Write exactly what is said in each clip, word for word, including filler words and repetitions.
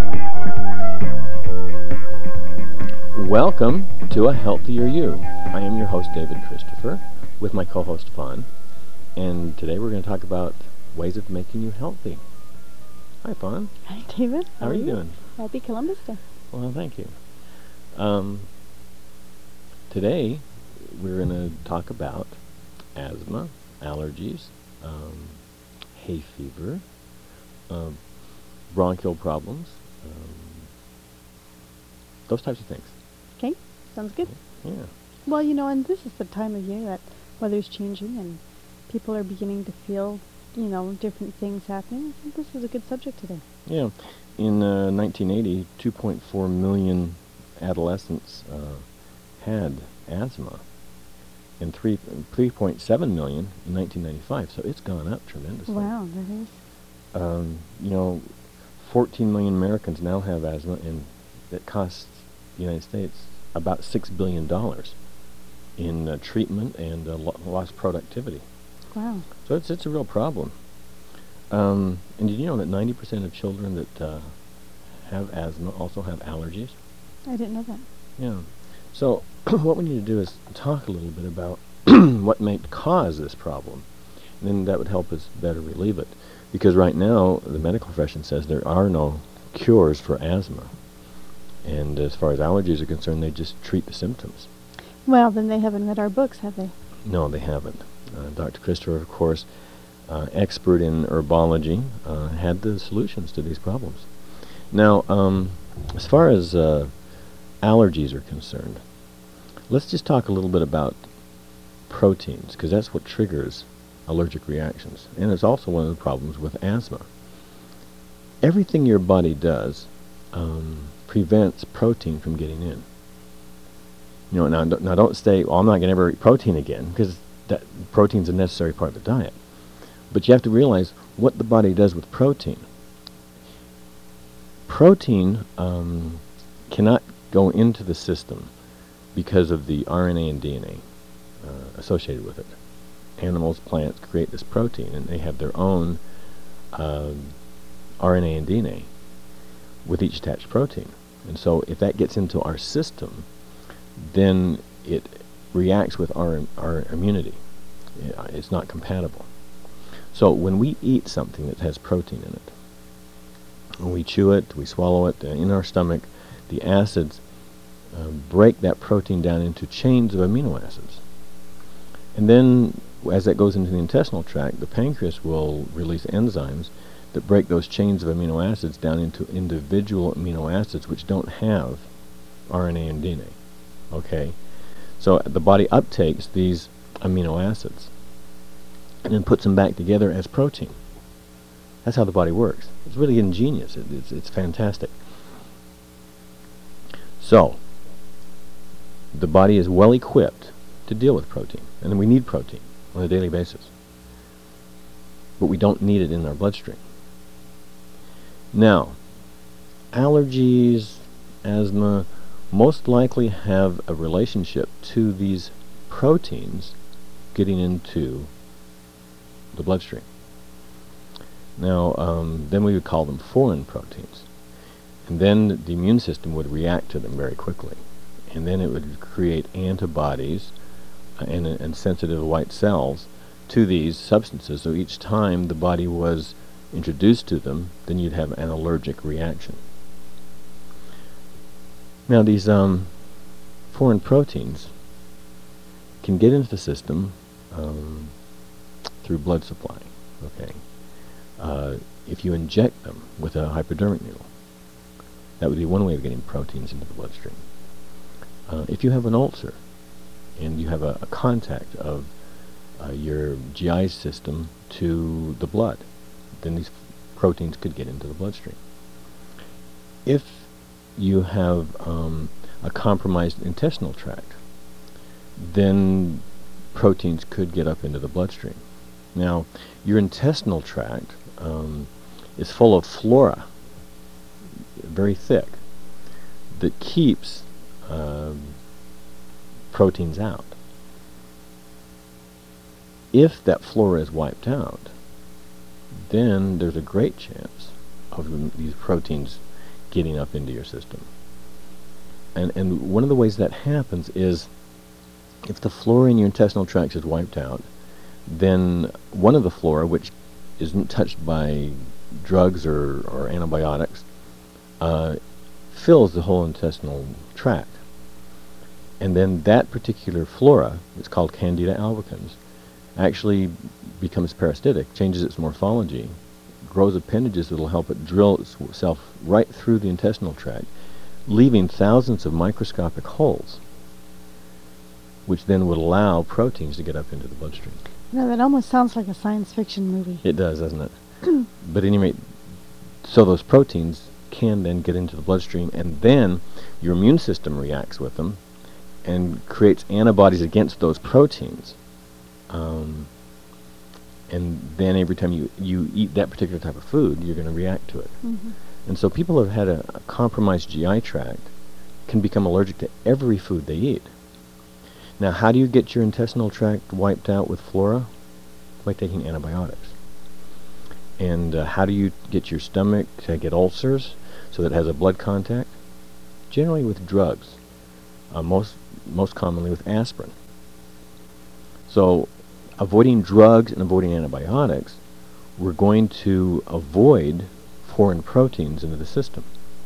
Welcome to A Healthier You. I am your host, David Christopher, with my co-host, Fawn. And today we're going to talk about ways of making you healthy. Hi, Fawn. Hi, David. How, How are you doing? Happy Columbus Day. Well, thank you. Um, today we're going to talk about asthma, allergies, um, hay fever, uh, bronchial problems, um, those types of things. Okay, sounds good. Yeah. Well, you know, and this is the time of year that weather's changing and people are beginning to feel, you know, different things happening. I think this is a good subject today. Yeah. In uh, nineteen eighty, two point four million adolescents uh, had asthma, and three three point seven million in nineteen ninety-five. So it's gone up tremendously. Wow, that is. Um, you know, fourteen million Americans now have asthma, and it costs the United States about six billion dollars in uh, treatment and uh, lo lost productivity. Wow. So it's it's a real problem. Um, and did you know that ninety percent of children that uh, have asthma also have allergies? I didn't know that. Yeah. So what we need to do is talk a little bit about what may cause this problem, and then that would help us better relieve it. Because right now the medical profession says there are no cures for asthma. And as far as allergies are concerned, they just treat the symptoms. Well, then they haven't read our books, have they? No, they haven't. Uh, Doctor Christopher, of course, uh, expert in herbology, uh, had the solutions to these problems. Now, um, as far as uh, allergies are concerned, let's just talk a little bit about proteins, because that's what triggers allergic reactions. And it's also one of the problems with asthma. Everything your body does um, prevents protein from getting in. You know, now, don't- now don't say, well, I'm not going to ever eat protein again, because that protein's a necessary part of the diet. But you have to realize what the body does with protein. Protein um, cannot go into the system because of the R N A and D N A uh, associated with it. Animals, plants create this protein, and they have their own um, R N A and D N A with each attached protein. And so if that gets into our system, then it reacts with our, our immunity. I- It's not compatible. So when we eat something that has protein in it, when we chew it, we swallow it, uh, in our stomach, the acids uh, break that protein down into chains of amino acids. And then as that goes into the intestinal tract, the pancreas will release enzymes that break those chains of amino acids down into individual amino acids which don't have R N A and D N A. Okay? So the body uptakes these amino acids and then puts them back together as protein. That's how the body works. It's really ingenious. It, it's, it's fantastic. So, the body is well equipped to deal with protein. And we need protein on a daily basis. But we don't need it in our bloodstream. Now, allergies, asthma, most likely have a relationship to these proteins getting into the bloodstream. Now, um, then we would call them foreign proteins. And then the immune system would react to them very quickly. And then it would create antibodies uh, and, and sensitive white cells to these substances. So each time the body was introduced to them, then you'd have an allergic reaction. Now these um, foreign proteins can get into the system um, through blood supply. Okay, uh, if you inject them with a hypodermic needle, that would be one way of getting proteins into the bloodstream. Uh, if you have an ulcer and you have a, a contact of uh, your G I system to the blood, then these proteins could get into the bloodstream. If you have um, a compromised intestinal tract, then proteins could get up into the bloodstream. Now, your intestinal tract um, is full of flora, very thick, that keeps um, proteins out. If that flora is wiped out, then there's a great chance of these proteins getting up into your system. And, and one of the ways that happens is if the flora in your intestinal tract is wiped out, then one of the flora, which isn't touched by drugs or, or antibiotics, uh, fills the whole intestinal tract. And then that particular flora, it's called Candida albicans, actually becomes parasitic, changes its morphology, grows appendages that will help it drill itself right through the intestinal tract, leaving thousands of microscopic holes, which then would allow proteins to get up into the bloodstream. No, that almost sounds like a science fiction movie. It does, doesn't it? But at any rate, so those proteins can then get into the bloodstream, and then your immune system reacts with them and creates antibodies against those proteins. Um, and then every time you, you eat that particular type of food, you're going to react to it. Mm-hmm. And so people who have had a, a compromised G I tract can become allergic to every food they eat. Now, how do you get your intestinal tract wiped out with flora? By taking antibiotics. And uh, how do you get your stomach to get ulcers so that it has a blood contact? Generally with drugs, uh, most, most commonly with aspirin. So avoiding drugs and avoiding antibiotics, we're going to avoid foreign proteins into the system.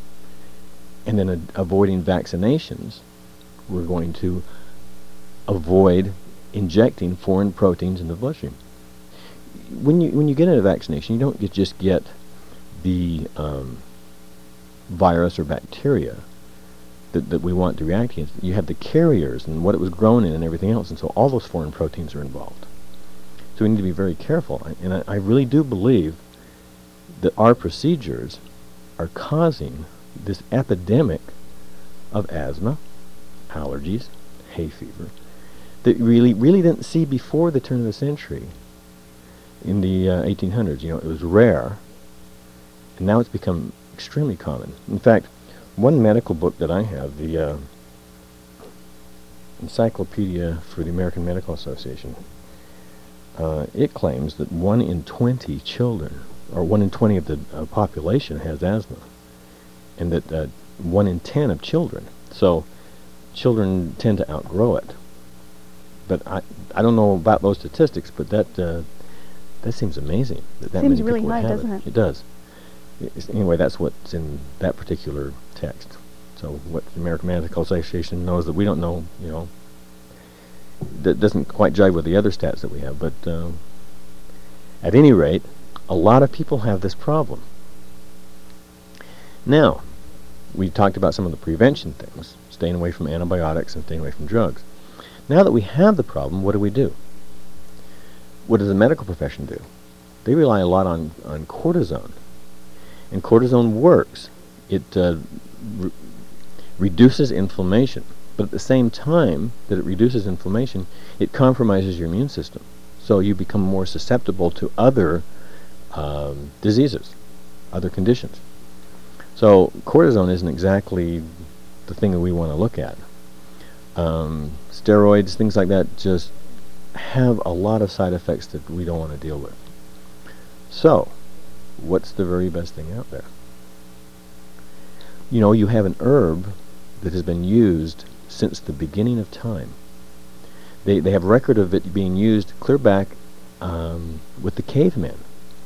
And then uh, avoiding vaccinations, we're going to avoid injecting foreign proteins into the bloodstream. When you when you get a vaccination, you don't get, just get the um, virus or bacteria that, that we want to react against. You have the carriers and what it was grown in and everything else, and so all those foreign proteins are involved. So we need to be very careful. I, and I, I really do believe that our procedures are causing this epidemic of asthma, allergies, hay fever, that really really didn't see before the turn of the century. In the uh, eighteen hundreds, you know, it was rare, and now it's become extremely common. In fact, one medical book that I have, the uh, Encyclopedia for the American Medical Association, uh, it claims that one in twenty children, or one in twenty of the uh, population has asthma, and that uh, one in ten of children. So children tend to outgrow it. But I, I don't know about those statistics, but that uh, that seems amazing. That that Seems many really people would high, have doesn't it. it? It does. It's, anyway, that's what's in that particular text. So what the American Medical Association knows that we don't know, you know, that doesn't quite jive with the other stats that we have. But uh, at any rate, a lot of people have this problem. Now, we talked about some of the prevention things, staying away from antibiotics and staying away from drugs. Now that we have the problem, what do we do? What does the medical profession do? They rely a lot on, on cortisone. And cortisone works. It uh, re reduces inflammation. But at the same time that it reduces inflammation, it compromises your immune system. So you become more susceptible to other um, diseases, other conditions. So cortisone isn't exactly the thing that we want to look at. Um, steroids, things like that, just have a lot of side effects that we don't want to deal with. So, what's the very best thing out there? You know, you have an herb that has been used since the beginning of time. They, they have record of it being used clear back um, with the cavemen.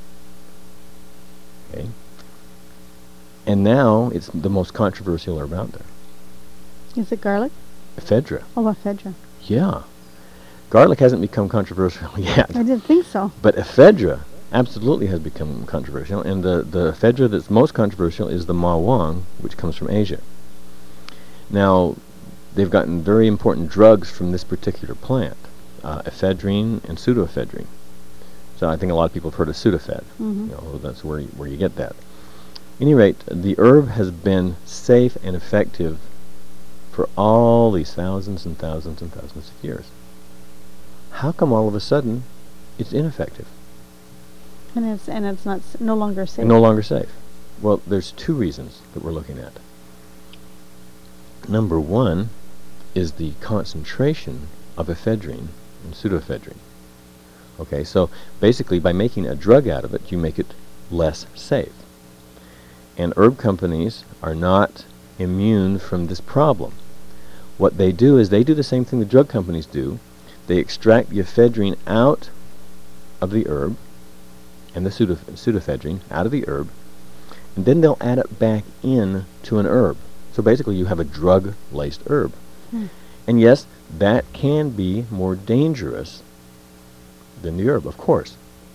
Okay? And now it's the most controversial herb out there. Is it garlic? Ephedra. Oh, ephedra. Yeah. Garlic hasn't become controversial yet. I didn't think so. But ephedra absolutely has become controversial, and the, the ephedra that's most controversial is the ma huang, which comes from Asia. Now, they've gotten very important drugs from this particular plant, uh, ephedrine and pseudoephedrine. So I think a lot of people have heard of Sudafed. Mm-hmm. You know, that's where you, where you get that. At any rate, the herb has been safe and effective for all these thousands and thousands and thousands of years. How come all of a sudden it's ineffective? And it's and it's not s no longer safe. No longer safe. Well, there's two reasons that we're looking at. Number one is the concentration of ephedrine and pseudoephedrine. Okay, so basically by making a drug out of it, you make it less safe. And herb companies are not immune from this problem. What they do is they do the same thing the drug companies do. They extract the ephedrine out of the herb and the pseudo pseudoephedrine out of the herb, and then they'll add it back in to an herb. So basically you have a drug-laced herb. Hmm. And yes, that can be more dangerous than the herb, of course.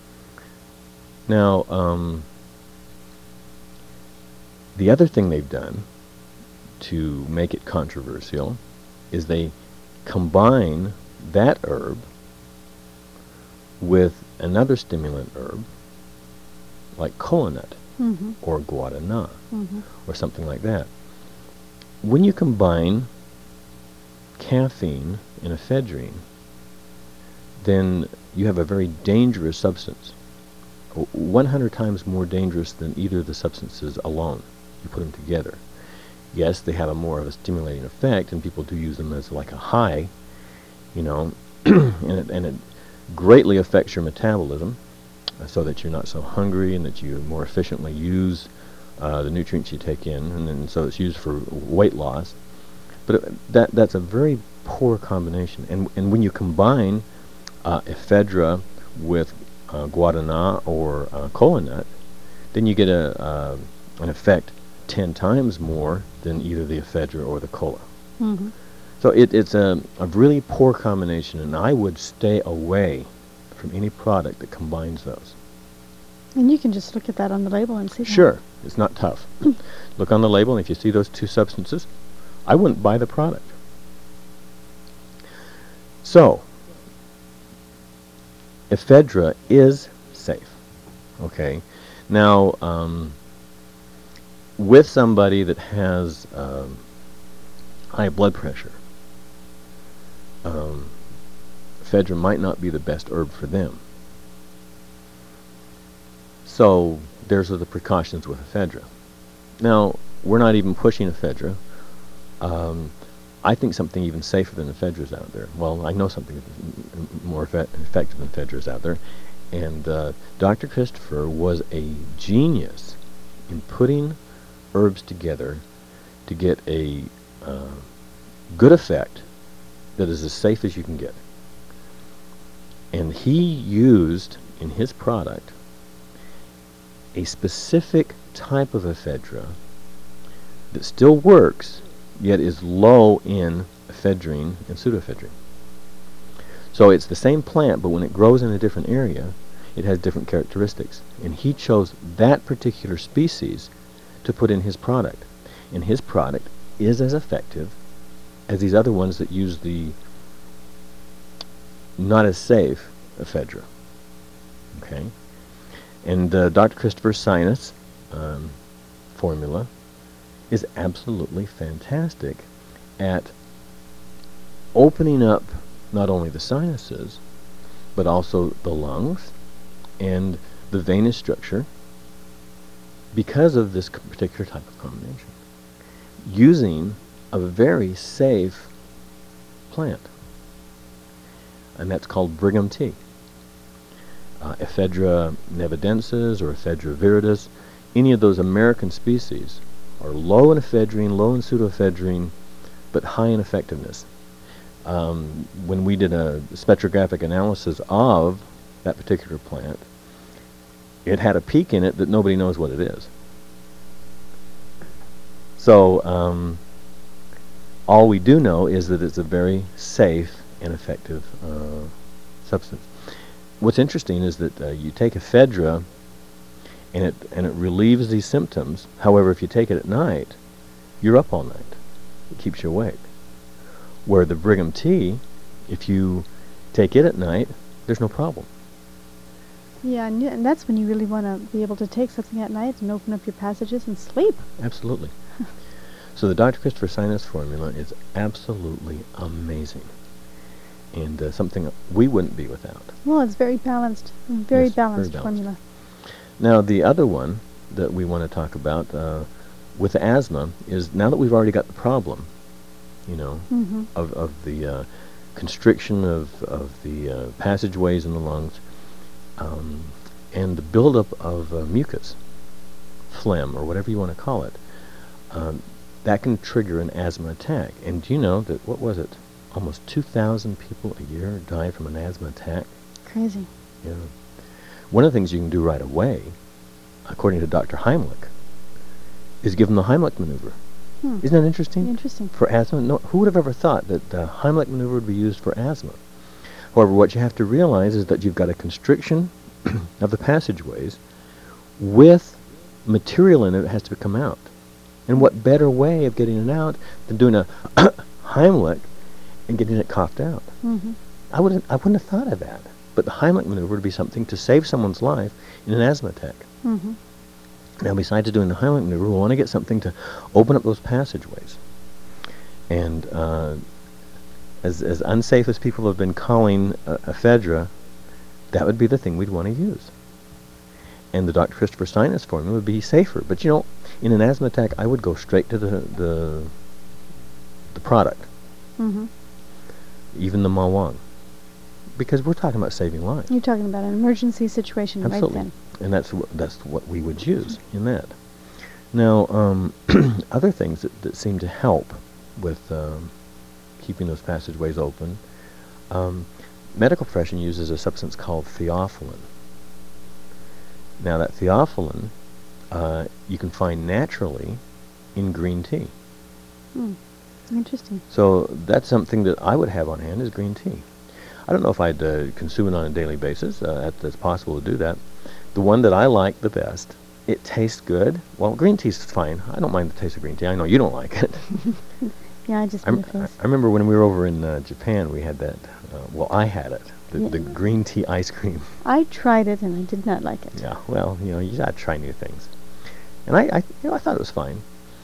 Now, um, the other thing they've done to make it controversial is they combine that herb with another stimulant herb like kola nut Mm-hmm. or guarana Mm-hmm. or something like that. When you combine caffeine and ephedrine, then you have a very dangerous substance, one hundred times more dangerous than either of the substances alone. You put them together. Yes, they have a more of a stimulating effect, and people do use them as like a high, you know, and, it, and it greatly affects your metabolism, uh, so that you're not so hungry and that you more efficiently use uh, the nutrients you take in, and then so it's used for weight loss. But it, that that's a very poor combination. And and when you combine uh, ephedra with uh, guarana or uh, kola nut, then you get a uh, an effect ten times more than either the ephedra or the kola. Mm-hmm. So it, it's a, a really poor combination, and I would stay away from any product that combines those. And you can just look at that on the label and see that. Sure, it's not tough. Look on the label, and if you see those two substances, I wouldn't buy the product. So, ephedra is safe. Okay, now um, with somebody that has um, high blood pressure, um, ephedra might not be the best herb for them. So there's the precautions with ephedra. Now, we're not even pushing ephedra. Um, I think something even safer than ephedra is out there. Well, I know something more effect effective than ephedra is out there. And uh, Doctor Christopher was a genius in putting herbs together to get a uh, good effect that is as safe as you can get. And he used in his product a specific type of ephedra that still works, yet is low in ephedrine and pseudoephedrine. So it's the same plant, but when it grows in a different area, it has different characteristics. And he chose that particular species to put in his product. And his product is as effective as these other ones that use the not as safe ephedra. Okay? And uh, Doctor Christopher's sinus um, formula is absolutely fantastic at opening up not only the sinuses, but also the lungs and the venous structure because of this particular type of combination, using a very safe plant, and that's called Brigham tea. Uh, Ephedra nevadensis or Ephedra viridis, any of those American species are low in ephedrine, low in pseudoephedrine, but high in effectiveness. Um, when we did a spectrographic analysis of that particular plant, it had a peak in it that nobody knows what it is. So um, all we do know is that it's a very safe and effective uh, substance. What's interesting is that uh, you take ephedra and it and it relieves these symptoms. However, if you take it at night, you're up all night. It keeps you awake. Where the Brigham tea, if you take it at night, there's no problem. Yeah, and, y and that's when you really want to be able to take something at night and open up your passages and sleep. Absolutely. So the Doctor Christopher Sinus formula is absolutely amazing, and uh, something we wouldn't be without. Well, it's very balanced, very, Yes, balanced, very balanced formula. Now, the other one that we want to talk about uh, with asthma is, now that we've already got the problem, you know, Mm-hmm. of, of the uh, constriction of, of the uh, passageways in the lungs, um, and the buildup of uh, mucus phlegm, or whatever you want to call it, um, that can trigger an asthma attack. And do you know that, what was it, almost two thousand people a year die from an asthma attack? Crazy. Yeah. One of the things you can do right away, according to Doctor Heimlich, is give them the Heimlich maneuver. Hmm. Isn't that interesting? Interesting. For asthma? No, who would have ever thought that the Heimlich maneuver would be used for asthma? However, what you have to realize is that you've got a constriction of the passageways with material in it that has to come out. And what better way of getting it out than doing a Heimlich and getting it coughed out? Mm-hmm. I wouldn't, I wouldn't have thought of that. But the Heimlich maneuver would be something to save someone's life in an asthma attack. Mm-hmm. Now, besides doing the Heimlich maneuver, we want to get something to open up those passageways. And uh, as, as unsafe as people have been calling uh, ephedra, that would be the thing we'd want to use. And the Doctor Christopher Sinus formula would be safer. But, you know, in an asthma attack, I would go straight to the the, the product, Mm-hmm. even the Mawang, because we're talking about saving lives. You're talking about an emergency situation Absolutely. right then. And that's wh that's what we would use in that. Now, um, other things that, that seem to help with um, keeping those passageways open, um, medical profession uses a substance called theophylline. Now, that theophylline uh, you can find naturally in green tea. Hmm. Interesting. So that's something that I would have on hand, is green tea. I don't know if I'd uh, consume it on a daily basis. Uh, it's possible to do that. The one that I like the best, it tastes good. Well, green tea's fine. I don't mind the taste of green tea. I know you don't like it. Yeah, I just I, made a I face. remember when we were over in uh, Japan, we had that. Uh, well, I had it. The, Yeah. the green tea ice cream. I tried it and I did not like it. Yeah, well, you know, you gotta try new things. And I, I, you know, I thought it was fine.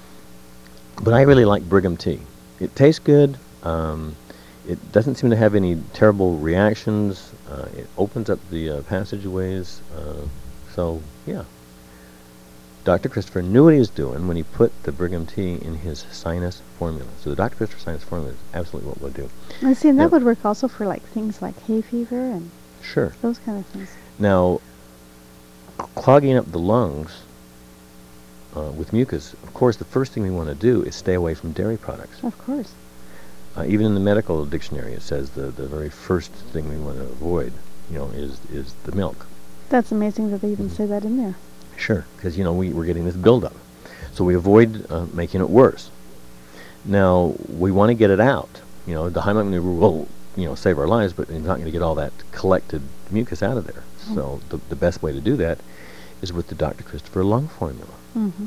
But I really like Brigham tea. It tastes good. Um, it doesn't seem to have any terrible reactions. Uh, it opens up the uh, passageways. Uh, so, yeah. Doctor Christopher knew what he was doing when he put the Brigham tea in his sinus formula. So the Doctor Christopher sinus formula is absolutely what we'll do. I see, and that Now- would work also for like things like hay fever and Sure. those kind of things. Now, clogging up the lungs uh, with mucus, of course, the first thing we want to do is stay away from dairy products. Of course. Uh, even in the medical dictionary, it says the, the very first thing we want to avoid, you know, is, is the milk. That's amazing that they even say that in there. Sure, because, you know, we, we're getting this buildup. So we avoid uh, making it worse. Now, we want to get it out. You know, the Heimlich maneuver will, you know, save our lives, but you're not going to get all that collected mucus out of there. Mm. So the, the best way to do that is with the Doctor Christopher lung formula. Mm-hmm.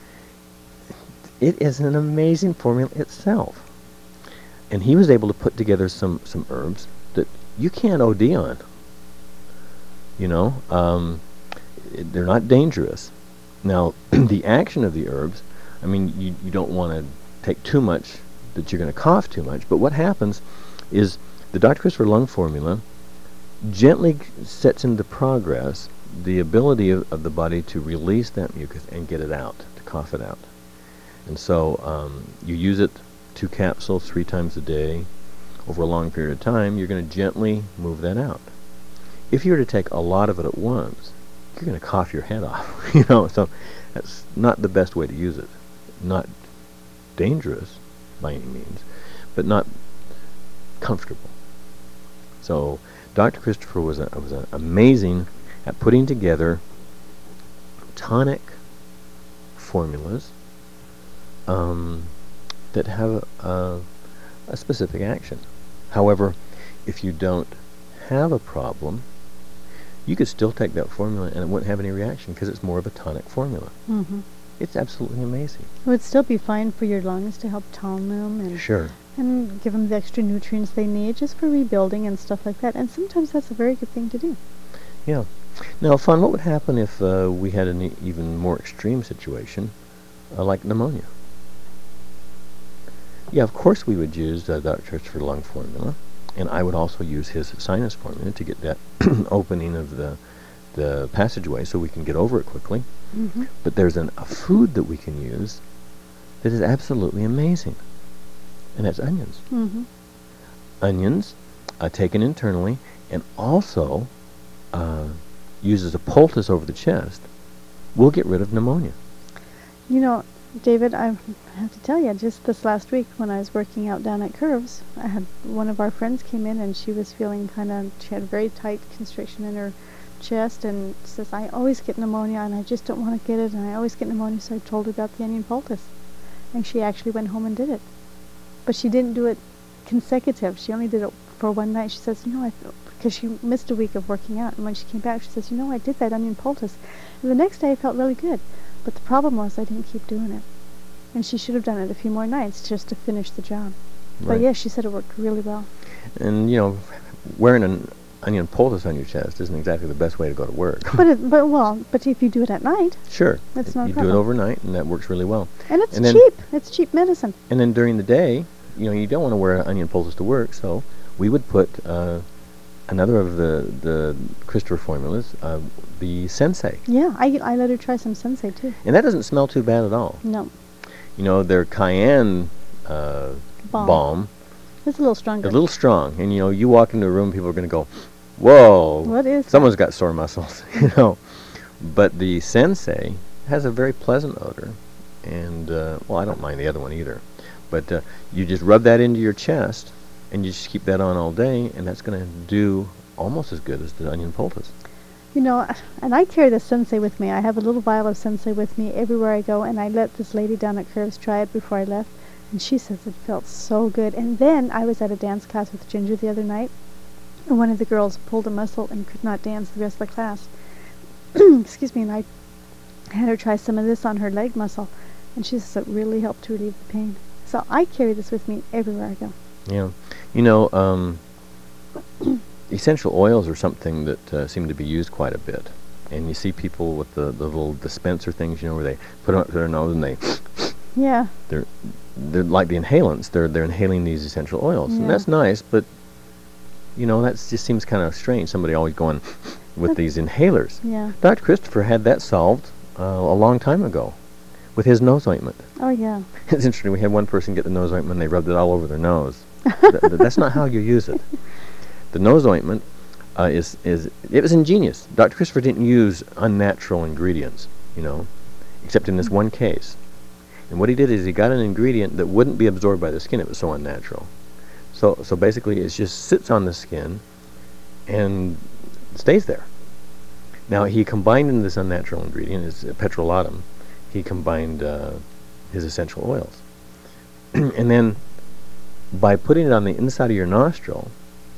It is an amazing formula itself. And he was able to put together some, some herbs that you can't O D on. You know, um, it, they're not dangerous. Now, the action of the herbs, I mean, you, you don't want to take too much that you're going to cough too much, but what happens is the Doctor Christopher lung formula gently g- sets into progress the ability of, of the body to release that mucus and get it out, to cough it out. And so um, you use it, two capsules, three times a day, over a long period of time, you're going to gently move that out. If you were to take a lot of it at once, you're going to cough your head off, you know, so that's not the best way to use it. Not dangerous by any means, but not comfortable. So Doctor Christopher was, a, was a amazing at putting together tonic formulas um, that have a, a, a specific action. However, if you don't have a problem, you could still take that formula and it wouldn't have any reaction because it's more of a tonic formula. Mm-hmm. It's absolutely amazing. It would still be fine for your lungs to help tone them and Sure. and give them the extra nutrients they need just for rebuilding and stuff like that. And sometimes that's a very good thing to do. Yeah. Now, Fawn, what would happen if uh, we had an e even more extreme situation, uh, like pneumonia? Yeah, of course we would use uh, Doctor Christopher lung formula, and I would also use his sinus formula to get that opening of the the passageway so we can get over it quickly. Mm-hmm. But there's an, a food that we can use that is absolutely amazing, and that's onions. Mm-hmm. Onions, uh, taken internally, and also uh, used as a poultice over the chest, will get rid of pneumonia. You know, David, I have to tell you, just this last week when I was working out down at Curves, I had one of our friends came in and she was feeling kind of, she had very tight constriction in her chest and says, I always get pneumonia and I just don't want to get it and I always get pneumonia, so I told her about the onion poultice. And she actually went home and did it. But she didn't do it consecutive. She only did it for one night. She says, you know, I feel, because she missed a week of working out, and when she came back, she says, you know, I did that onion poultice. And the next day I felt really good. But the problem was I didn't keep doing it. And she should have done it a few more nights just to finish the job. Right. But yes, she said it worked really well. And, you know, wearing an onion poultice on your chest isn't exactly the best way to go to work. But, it, but well, but if you do it at night, sure. that's y- not a You problem. do it overnight, and that works really well. And it's And then- cheap. It's cheap medicine. And then during the day, you know, you don't want to wear an onion poultice to work, so we would put uh, another of the, the Christopher formulas, uh, the Sensei. Yeah, I, I let her try some Sensei too. And that doesn't smell too bad at all. No, You know, their cayenne uh, balm. balm It's a little is stronger. a little strong. And, you know, you walk into a room, people are going to go, whoa, What is someone's got sore muscles, you know. But the Sensei has a very pleasant odor. And, uh, well, I don't mind the other one either. But uh, you just rub that into your chest, and you just keep that on all day, and that's going to do almost as good as the onion poultice. You know, and I carry the Sensei with me. I have a little vial of Sensei with me everywhere I go, and I let this lady down at Curves try it before I left, and she says it felt so good. And then I was at a dance class with Ginger the other night, and one of the girls pulled a muscle and could not dance the rest of the class. Excuse me, and I had her try some of this on her leg muscle, and she says it really helped to relieve the pain. So I carry this with me everywhere I go. Yeah. You know, um, essential oils are something that uh, seem to be used quite a bit. And you see people with the, the little dispenser things, you know, where they put it up to their nose and they, Yeah. they're, they're like the inhalants. They're, they're inhaling these essential oils. Yeah. And that's nice, but, you know, that just seems kind of strange. Somebody always going with these inhalers. Yeah. Doctor Christopher had that solved uh, a long time ago with his nose ointment. Oh, yeah. It's interesting. We had one person get the nose ointment and they rubbed it all over their nose. Th- th- that's not how you use it. The nose ointment uh, is, is, it was ingenious. Doctor Christopher didn't use unnatural ingredients, you know, except in this one case. And what he did is he got an ingredient that wouldn't be absorbed by the skin. It was so unnatural. So, so basically it just sits on the skin and stays there. Now he combined in this unnatural ingredient, is uh, petrolatum. He combined uh, his essential oils. And then by putting it on the inside of your nostril,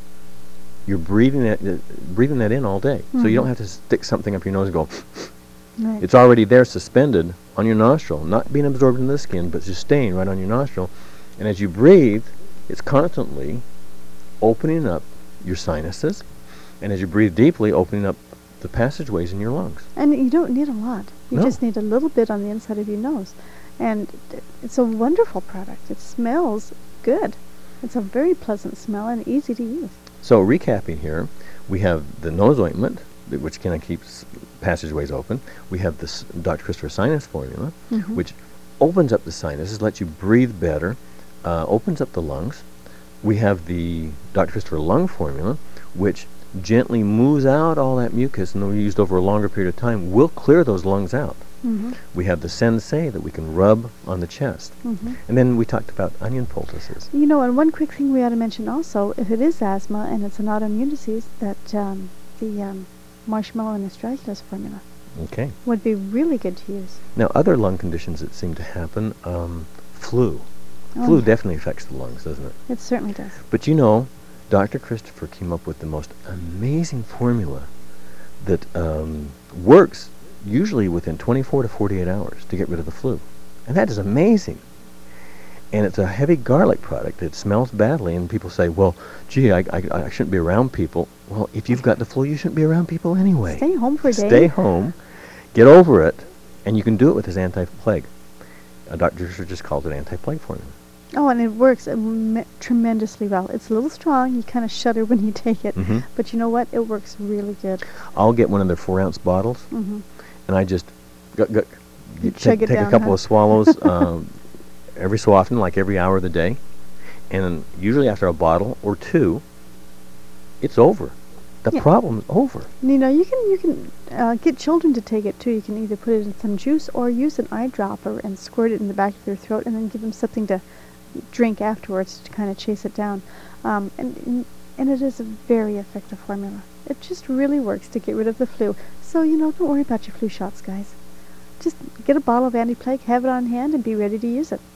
you're breathing that, uh, breathing that in all day. So you don't Mhm. have to stick something up your nose and go, Right. it's already there suspended on your nostril, not being absorbed into the skin, but just staying right on your nostril. And as you breathe, it's constantly opening up your sinuses, and as you breathe deeply, opening up the passageways in your lungs. And you don't need a lot. You No. just need a little bit on the inside of your nose. And th- it's a wonderful product. It smells good. It's a very pleasant smell and easy to use. So recapping here, we have the nose ointment, th- which kind of keeps passageways open. We have this Doctor Christopher Sinus formula, Mhm. which opens up the sinuses, lets you breathe better, uh, opens up the lungs. We have the Doctor Christopher Lung formula, which gently moves out all that mucus, and when used over a longer period of time, will clear those lungs out. Mhm. We have the Sensei that we can rub on the chest. Mhm. And then we talked about onion poultices. You know, and one quick thing we ought to mention also, if it is asthma and it's an autoimmune disease, that um, the um, marshmallow and astragalus formula Okay. would be really good to use. Now, other lung conditions that seem to happen, um, flu. Oh, Flu yeah. definitely affects the lungs, doesn't it? It certainly does. But you know, Doctor Christopher came up with the most amazing formula that um, works usually within twenty-four to forty-eight hours to get rid of the flu. And that is amazing. And it's a heavy garlic product. It smells badly, and people say, well, gee, I, I, I shouldn't be around people. Well, if you've got the flu, you shouldn't be around people anyway. Stay home for a day. Stay home, get over it, and you can do it with his anti-plague. Uh, Doctor Christopher just called it anti-plague formula. Oh, and it works um, tremendously well. It's a little strong. You kind of shudder when you take it. Mhm. But you know what? It works really good. I'll get one of their four-ounce bottles, Hmm. and I just gut, gut, You take, chug it take down, a couple huh? of swallows um, every so often, like every hour of the day. And usually after a bottle or two, it's over. the Yeah. problem's over. You know, you can you can uh, get children to take it too. You can either put it in some juice or use an eyedropper and squirt it in the back of their throat, and then give them something to drink afterwards to kind of chase it down. Um, and and it is a very effective formula. It just really works to get rid of the flu. So you know, don't worry about your flu shots, guys. Just get a bottle of anti-plague, have it on hand, and be ready to use it.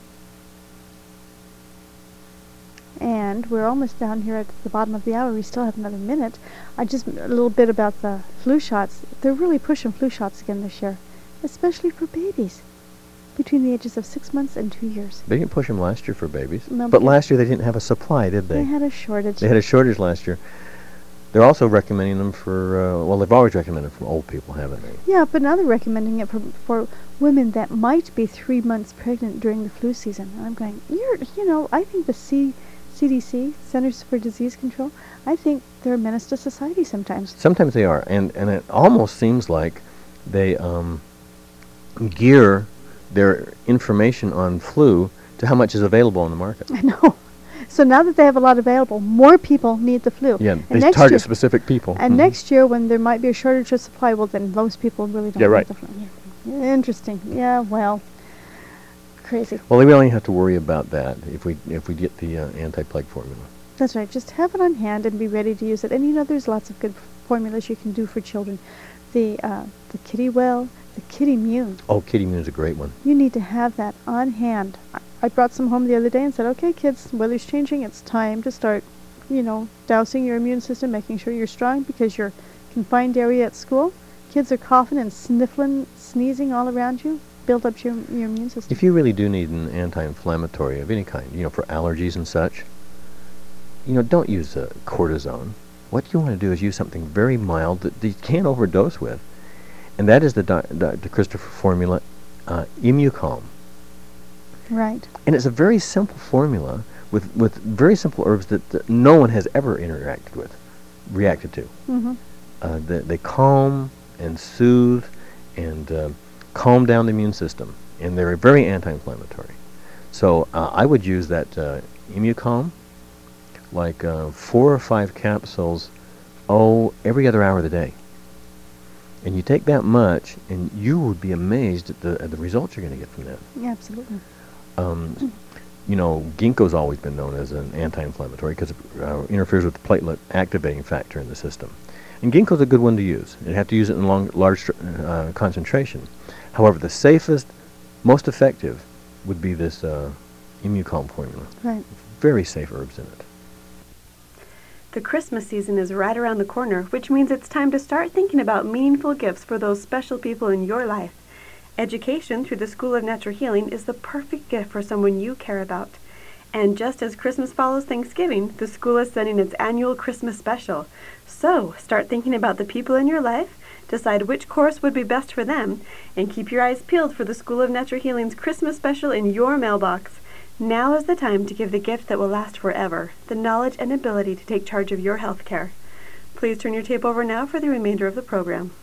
And we're almost down here at the bottom of the hour. We still have another minute. I just, a little bit about the flu shots. They're really pushing flu shots again this year, especially for babies between the ages of six months and two years. They didn't push them last year for babies. No, but because last year they didn't have a supply, did they? They had a shortage. They had a shortage last year. They're also recommending them for, uh, well, they've always recommended them for old people, haven't they? Yeah, but now they're recommending it for, for women that might be three months pregnant during the flu season. And I'm going, you're, you know, I think the C, CDC, Centers for Disease Control, I think they're a menace to society sometimes. Sometimes they are, and, and it almost seems like they um, gear their information on flu to how much is available on the market. I know. So now that they have a lot available, more people need the flu. Yeah, and they next target year, specific people. And Mhm. next year, when there might be a shortage of supply, well, then those people really don't Yeah, need right. the flu. Yeah. Interesting. Yeah, well, crazy. Well, we only have to worry about that if we if we get the uh, anti-plague formula. That's right. Just have it on hand and be ready to use it. And you know, there's lots of good formulas you can do for children. The uh, the Kitty Well, the Kitty Immune. Oh, Kitty Immune is a great one. You need to have that on hand. I, I brought some home the other day and said, okay, kids, weather's changing. It's time to start, you know, dousing your immune system, making sure you're strong because you're confined area at school. Kids are coughing and sniffling, sneezing all around you. Build up your, your immune system. If you really do need an anti-inflammatory of any kind, you know, for allergies and such, you know, don't use uh, cortisone. What you want to do is use something very mild that you can't overdose with. And that is the Doctor Christopher formula, uh, Immucalm. Right. And it's a very simple formula with, with very simple herbs that, that no one has ever interacted with, reacted to. Mm-hmm. Uh, they, they calm and soothe and uh, calm down the immune system. And they're very anti-inflammatory. So uh, I would use that uh, Immucalm, like uh, four or five capsules, oh, every other hour of the day. And you take that much, and you would be amazed at the, at the results you're going to get from that. Yeah, absolutely. Um, you know, ginkgo's always been known as an anti-inflammatory because it uh, interferes with the platelet activating factor in the system. And ginkgo's a good one to use. You have to use it in long, large uh, concentration. However, the safest, most effective would be this uh, Immucalm formula. Right. Very safe herbs in it. The Christmas season is right around the corner, which means it's time to start thinking about meaningful gifts for those special people in your life. Education through the School of Natural Healing is the perfect gift for someone you care about. And just as Christmas follows Thanksgiving, the school is sending its annual Christmas special. So, start thinking about the people in your life, decide which course would be best for them, and keep your eyes peeled for the School of Natural Healing's Christmas special in your mailbox. Now is the time to give the gift that will last forever, the knowledge and ability to take charge of your health care. Please turn your tape over now for the remainder of the program.